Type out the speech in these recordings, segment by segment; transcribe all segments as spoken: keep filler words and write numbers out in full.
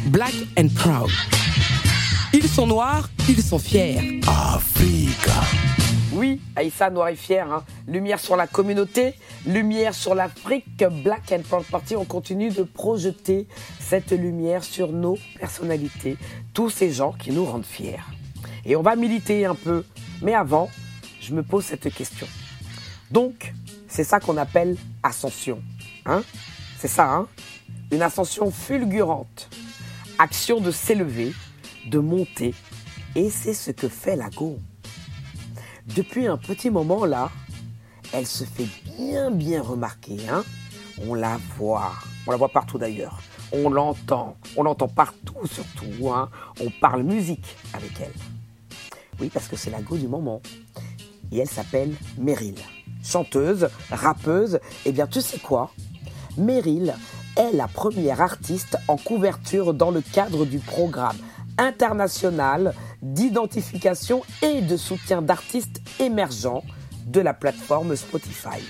Black and Proud. Ils sont noirs, ils sont fiers. Africa. Oui, Aïssa, noir et fier. Hein. Lumière sur la communauté, lumière sur l'Afrique. Black and Proud Party, on continue de projeter cette lumière sur nos personnalités. Tous ces gens qui nous rendent fiers. Et on va militer un peu. Mais avant, je me pose cette question. Donc, c'est ça qu'on appelle ascension. Hein? C'est ça, hein? Une ascension fulgurante. Action de s'élever, de monter. Et c'est ce que fait la Go. Depuis un petit moment là, elle se fait bien bien remarquer. Hein? On la voit, on la voit partout d'ailleurs. On l'entend, on l'entend partout surtout. Hein? On parle musique avec elle. Oui, parce que c'est la Go du moment. Et elle s'appelle Meryl. Chanteuse, rappeuse, et bien tu sais quoi? Meryl est la première artiste en couverture dans le cadre du programme international d'identification et de soutien d'artistes émergents de la plateforme Spotify.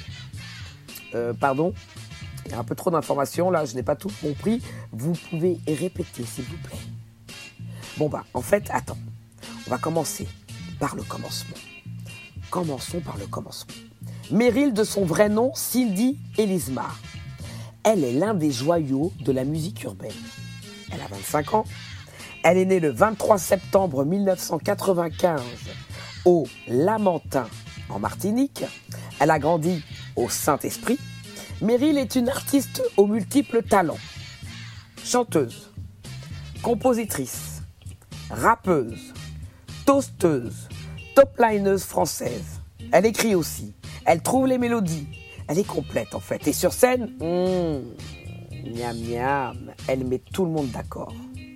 Euh, pardon, il y a un peu trop d'informations là, je n'ai pas tout compris. Vous pouvez répéter s'il vous plaît. Bon bah, en fait, attends, on va commencer par le commencement. Commençons par le commencement. Meryl, de son vrai nom, Cindy Elismar. Elle est l'un des joyaux de la musique urbaine. Elle a vingt-cinq ans. Elle est née le vingt-trois septembre mille neuf cent quatre-vingt-quinze au Lamentin, en Martinique. Elle a grandi au Saint-Esprit. Meryl est une artiste aux multiples talents. Chanteuse, compositrice, rappeuse, toasteuse, top-lineuse française. Elle écrit aussi. Elle trouve les mélodies. Elle est complète en fait. Et sur scène, mmh, miam miam, elle met tout le monde d'accord.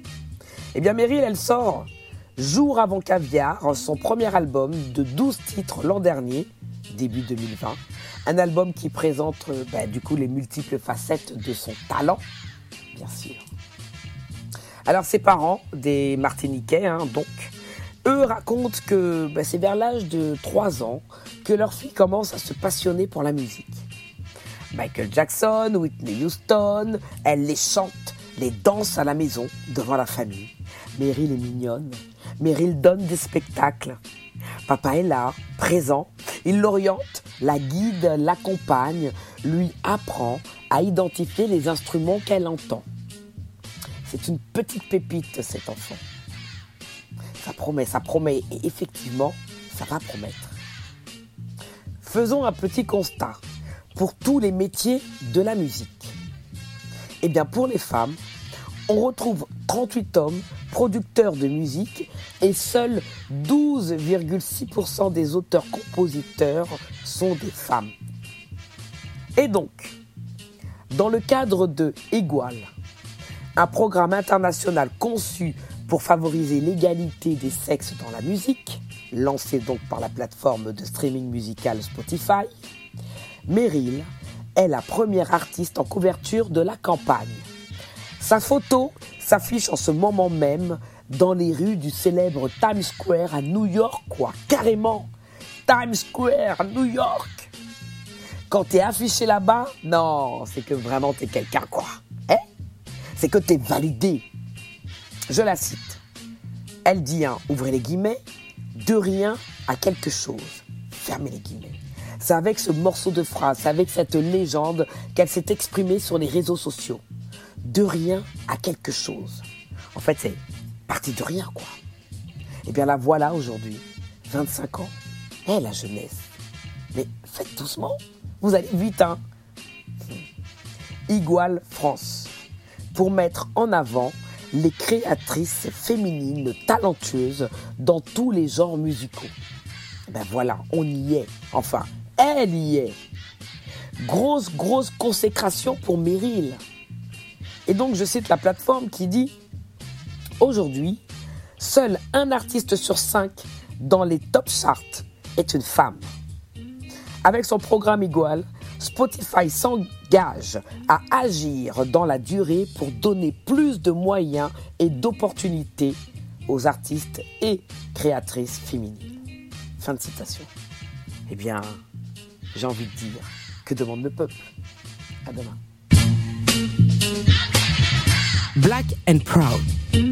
Eh bien Meryl, elle sort Jour avant caviar, son premier album de douze titres l'an dernier, début deux mille vingt. Un album qui présente bah, du coup les multiples facettes de son talent, bien sûr. Alors ses parents, des Martiniquais hein, donc, eux racontent que bah, c'est vers l'âge de trois ans que leur fille commence à se passionner pour la musique. Michael Jackson, Whitney Houston, elle les chante, les danse à la maison, devant la famille. Meryl est mignonne. Meryl donne des spectacles. Papa est là, présent. Il l'oriente, la guide, l'accompagne, lui apprend à identifier les instruments qu'elle entend. C'est une petite pépite, cet enfant. Ça promet, ça promet. Et effectivement, ça va promettre. Faisons un petit constat pour tous les métiers de la musique. Eh bien, pour les femmes, on retrouve trente-huit hommes producteurs de musique et seuls douze virgule six pour cent des auteurs-compositeurs sont des femmes. Et donc, dans le cadre de Igual, un programme international conçu pour favoriser l'égalité des sexes dans la musique, lancé donc par la plateforme de streaming musical Spotify, Meryl est la première artiste en couverture de la campagne. Sa photo s'affiche en ce moment même dans les rues du célèbre Times Square à New York, quoi, carrément. Times Square à New York. Quand t'es affiché là-bas, non, c'est que vraiment t'es quelqu'un, quoi. Hein? C'est que t'es validé. Je la cite. Elle dit, hein, ouvrez les guillemets, de rien à quelque chose. Fermez les guillemets. C'est avec ce morceau de phrase, c'est avec cette légende qu'elle s'est exprimée sur les réseaux sociaux. De rien à quelque chose. En fait, c'est parti de rien, quoi. Et bien la voilà aujourd'hui, vingt-cinq ans. Eh, la jeunesse. Mais faites doucement, vous allez vite, hein. Igual France, pour mettre en avant les créatrices féminines talentueuses dans tous les genres musicaux. Ben voilà, on y est. Enfin, elle y est. Grosse, grosse consécration pour Meryl. Et donc, je cite la plateforme qui dit « Aujourd'hui, seul un artiste sur cinq dans les top charts est une femme. » Avec son programme Igual, Spotify s'engage à agir dans la durée pour donner plus de moyens et d'opportunités aux artistes et créatrices féminines. Fin de citation. Eh bien, j'ai envie de dire, que demande le peuple? À demain. Black and Proud.